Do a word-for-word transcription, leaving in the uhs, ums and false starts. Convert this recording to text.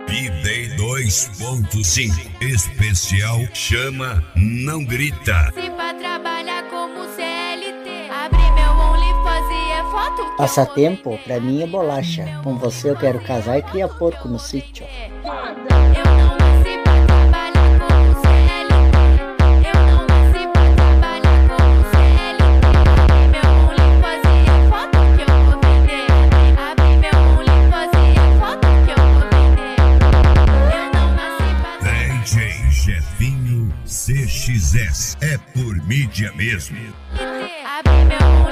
P-Day dois ponto cinco. Especial Chama Não Grita. Se pra trabalhar como C L T, abrir meu OnlyFans e é foto que Passatempo, pra mim é bolacha. Com você eu quero casar e criar porco no sítio. eu não nasci pra trabalhar como C L T. Eu não nasci pra trabalhar como C L T. Abrir meu OnlyFans e é foto que eu vou vender. Abrir meu OnlyFans e é foto que eu vou vender. Eu não nasci pra D J Jefinho C X S. É por mídia mesmo. abrir meu